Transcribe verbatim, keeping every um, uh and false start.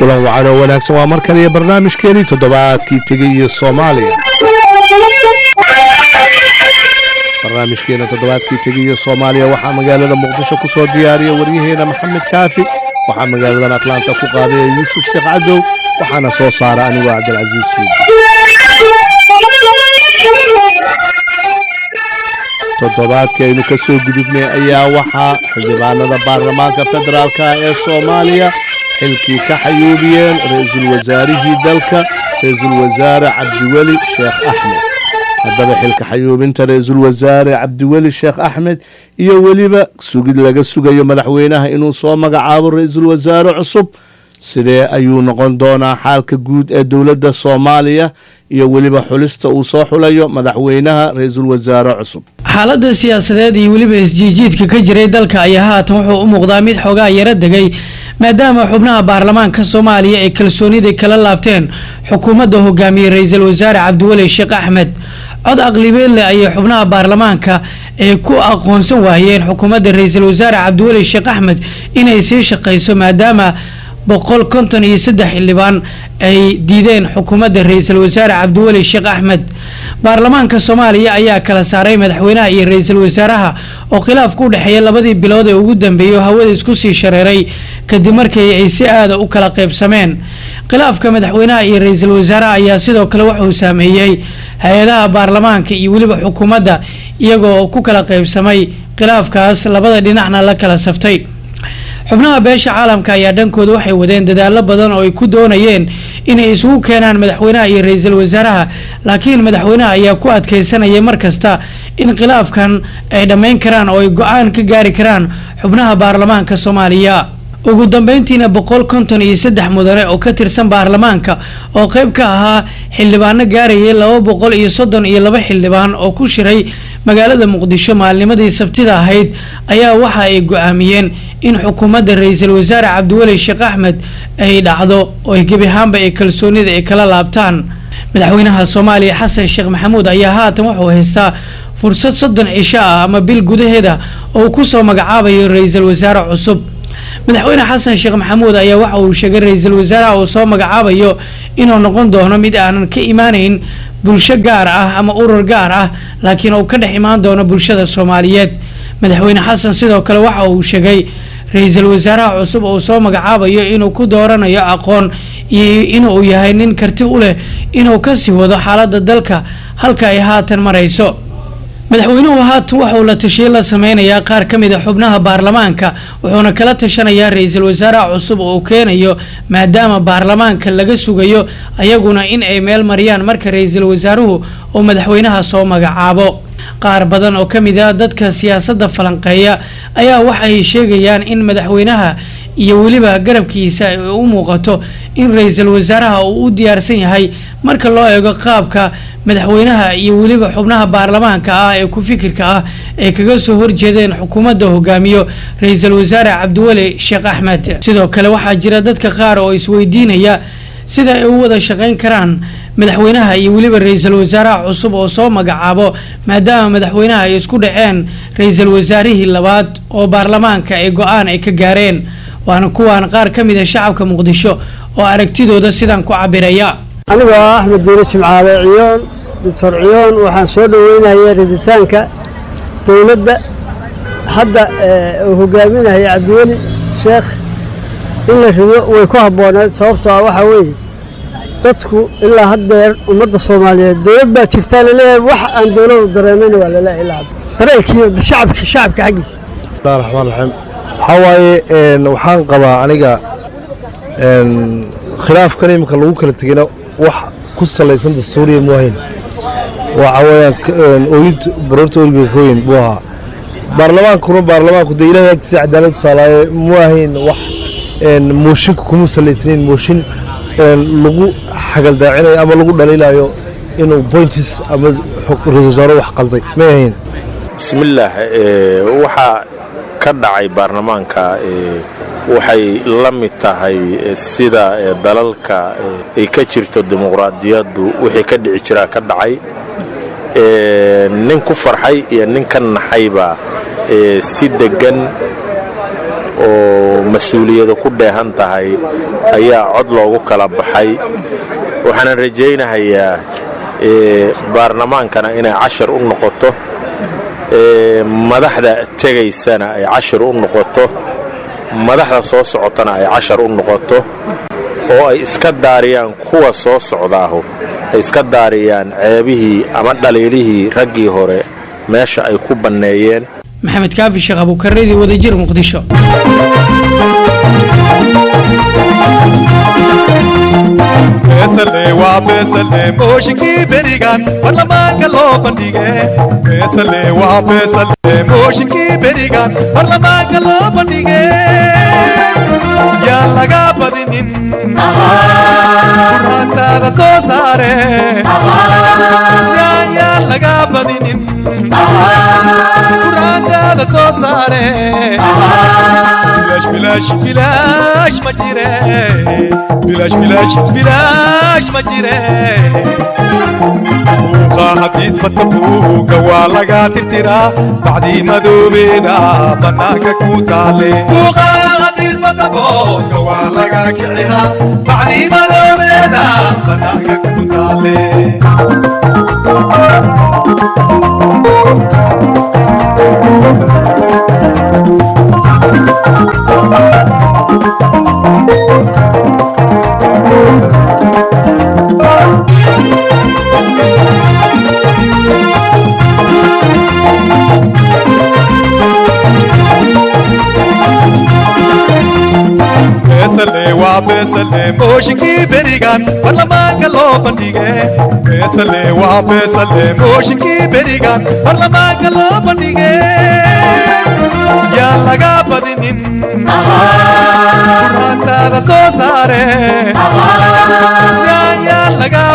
kulan wacan oo wanaagsan waa mar kale iyo barnaamijkeeni toddobaadkii tegay iyo Soomaaliya barnaamijkeena toddobaadkii tegay iyo Soomaaliya waxaa magaalada Muqdisho ku soo diyaariyay waryaheena Maxamed Kaafi waxaa magaalada Atlanta ku qaaday Yuusuf Sheekh Cadow waxaana soo saaray anigu Cabdilcaziz toddobaadkaynu ka soo gudubnay ayaa waxaa xildhibaanada baarlamaanka federaalka ee Soomaaliya xilkii ka xayuubiyeen ra'iisul wasaarihii dalka ra'iisul wasaare Cabdiweli Sheekh Axmed haddaba xilka xayuubinta ra'iisul wasaare Cabdiweli Sheekh Axmed iyo waliba sugid laga sugayo madaxweynaha inuu soo magacaabo ra'iisul wasaare cusub sidee ayuu noqon doonaa xaalka guud ee dawladda Soomaaliya iyo waliba xulista uu soo xulayo madaxweynaha ra'iisul wasaare cusub xaaladda siyaasadeed iyo waliba isjiijiidka ka jiray dalka ayaa haatan wuxuu u muuqdaa mid xogaa yara degay maadaama xubnaha baarlamaanka Soomaaliya ay kalsoonida kala laabteen xukuumadda hogaamiye ra'iisul wasaare Cabdiweli Sheekh Axmed cod aqlabiyad leh ay xubnaha baarlamaanka ay ku aqoonsan waayeen xukuumadda ra'iisul wasaare Cabdiweli Sheekh Axmed inay sii shaqeyso maadaama boqol konton iyo saddex xildhibaan ay diideen xukuumadda ra'iisul wasaare Cabdiweli Sheekh Axmed baarlamaanka Soomaaliya ayaa kala saaray madaxweynaha iyo ra'iisul wasaaraha oo khilaaf ku dhaxeeyay labadii bilood ee ugu dambeeyay hawada isku sii shareeray kadib markii ay si aad u kala qaybsameen khilaafka madaxweynaha iyo ra'iisul wasaaraha ayaa sidoo kale wuxuu saameeyay hay'adaha baarlamaanka iyo waliba xukuumadda iyagoo ku kala qaybsamay khilaafkaas labada dhinacna la kala saftay xubnaha beesha caalamka ayaa dhankooda waxay wadeen dadaalo badan oo ay ku doonayeen inay isugu keenaan madaxweynaha iyo ra'iisul wasaaraha laakiin madaxweynaha ayaa ku adkeysanaya markasta in khilaafkan ay dhameyn karaan oo ay go'aan ka gaari karaan xubnaha baarlamaanka Soomaaliya ugu dambeyntiina boqol konton iyo saddex mudane oo ka tirsan baarlamaanka oo qayb ka ahaa xildhibaano gaarayay laba boqol iyo soddon iyo laba xildhibaan oo ku shiray magaalada Muqdisho maalnimadii Sabtida ahayd ayaa waxa ay go'aamiyeen in xukuumadda ra'iisul wasaare Cabdiweli Sheekh Axmed ay dhacdo oo gebi ahaanba ay kalsoonida ay kala laabtaan madaxweynaha Soomaaliya Xasan Sheekh Maxamuud ayaa haatan wuxuu haystaa fursad soddon cisho ah ama bil gudaheeda oo ku soo magacaabayo ra'iisul wasaare cusub madaxweyne xasan sheekh maxamuud ayaa waxa uu sheegay ra'iisul wasaaraha oo soo magacaabayo inuu noqon doono mid aanan ka iimaanayn bulsho gaar ah ama urur gaar ah laakiin uu ka dhex imaan doono bulshada Soomaaliyeed madaxweyne xasan sidoo kale waxa uu sheegay ra'iisul wasaaraha cusub oo soo magacaabayo inuu ku dooranayo aqoon iyo inuu yahay nin karti u leh inuu ka sii wado xaaladda dalka halka ay haatan marayso madaxweynuhu haatan waxa uu la tashiye la sameeyaa qaar kamid ah xubnaha baarlamaanka wuxuuna kala tashanayaa ra'iisul wasaaraha cusub oo keenayo maadaama baarlamaanka laga sugayo ayaguna in ay meel mariyaan marka ra'iisul wasaaruhu oo madaxweynaha soo magacaabo qaar badan oo kamid ah dadka siyaasadda falanqeeya ayaa waxay sheegayaan in madaxweynaha iyo waliba garabkiisa ay u muuqato in ra'iisul wasaaraha uu u diyaarsan yahay marka loo eego qaabka madaxweynaha iyo waliba xubnaha baarlamaanka ah ee ku fikirka ah ay kaga soo horjeedeen xukuumadda hogaamiyo ra'iisul wasaare Cabdiweli Sheekh Axmed sidoo kale waxaa jira dadka qaar oo isweydiinaya sida ay u wada shaqeyn karaan madaxweynaha iyo waliba ra'iisul wasaaraha cusub oo soo magacaabo maadaama madaxweynaha ay isku dhaceen ra'iisul wasaarihii labaad oo baarlamaanka ay go'aan ay ka gaareen waana kuwaan qaar kamid ah shacabka Muqdisho oo aragtidooda sidan ku cabiraya aniga Axmed Diire Jimcaale ciyoon doctor ciyoon waxaan soo dhaweynayaa raditaanka dawladda hadda uu hogaaminayo Cabdiweli Sheekh in la rido way ku habboonayd sababtoo ah waxa weeye dadku ilaa hadda ummadda Soomaaliyeed dawlad baa jirta leeyahay wax aan dawladdu dareemin wala la ilaah dareenkii shacabka shacabka xaqiis Bismillahir Rahmanir Rahim حواي وحان قبا aniga een khilaaf kan imka lagu kala tagayna wax ku salaysan dastuuriye muhiim waa awayaan ooyid barortoorga kooyin buha baarlamaanku baarlamaanku deegaanka si cadaalad salaay muhiim wax een mooshin kuma salaysan mooshin lagu xagal daacinay ama lagu dhaliilayo inuu points ama ra'iisul wax qalday meehin bismillah waxa ka dhacay baarlamaanka ee waxay la mid tahay sida dalalka ay ka jirto dimuqraadiyaddu wixii ka dhici jira ka dhacay ee nin ku farxay iyo nin ka naxayba ee si degan oo mas-uuliyadu ku dheehan tahay ayaa cod loogu kala baxay waxaan rajaynayaa baarlamaankana inay cashar u noqoto madaxda tegaysana ay cashar u noqoto madaxda soo socotana ay cashar u noqoto oo ay iska daariyaan kuwa soo socdaahu ay iska daariyaan ceebihii ama dhaliilihii raggii hore meesha ay ku banneeyeen maxamed kaafi sheekh abuukareedi wadajir muqdisho beesale waa beesale mooshinkii berigan baarlamaanka loo bandhige beesale waa beesale mooshinkii berigan baarlamaanka loo bandhige yaa laga badinin quraantaada soo saare yaa laga badinin quraantaada soo saare bilash bilash ma jire bilash bilash bilash ma jire buuqa hadiis batabuuga waa laga tirtiraa bacdii madoobeeda bannaanka ku taale buuqa hadiis batabuuga waa laga kiciraa bacdii madoobeeda bannaanka ku taale beesale waa beesale mooshinkii berigan baarlamaanka loo bandhige beesale waa beesale mooshinkii berigan baarlamaanka loo bandhige yaa laga badinin quraantaada soo saare yaa laga